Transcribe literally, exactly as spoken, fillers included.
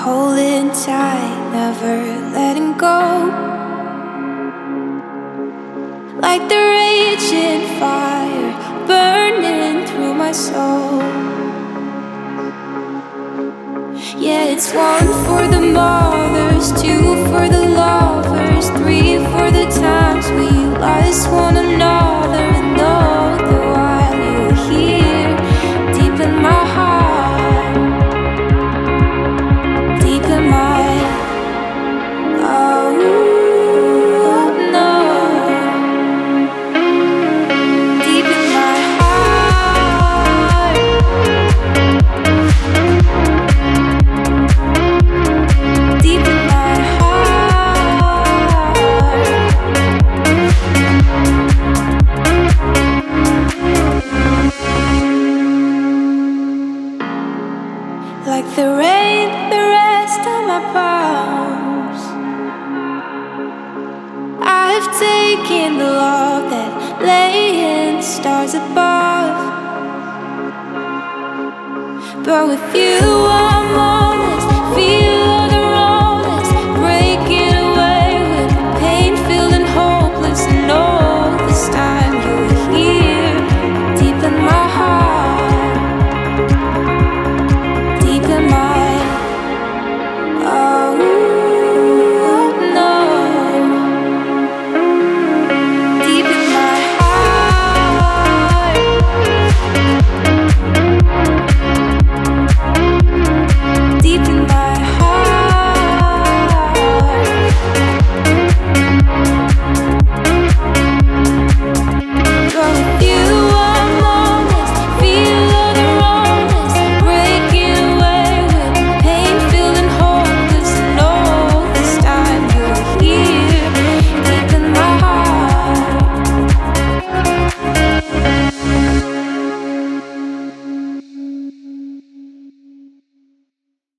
holding tight, never letting go. Like the raging fire burning through my soul. Yeah, it's one for the mothers, two for the lovers, three for the times we lost one another. And all the while you're here, deep in my heart, deep in my, oh no, deep in my heart, deep in my heart. Like the rain, the rest of my palms, I've taken the love that lay in stars above. But with you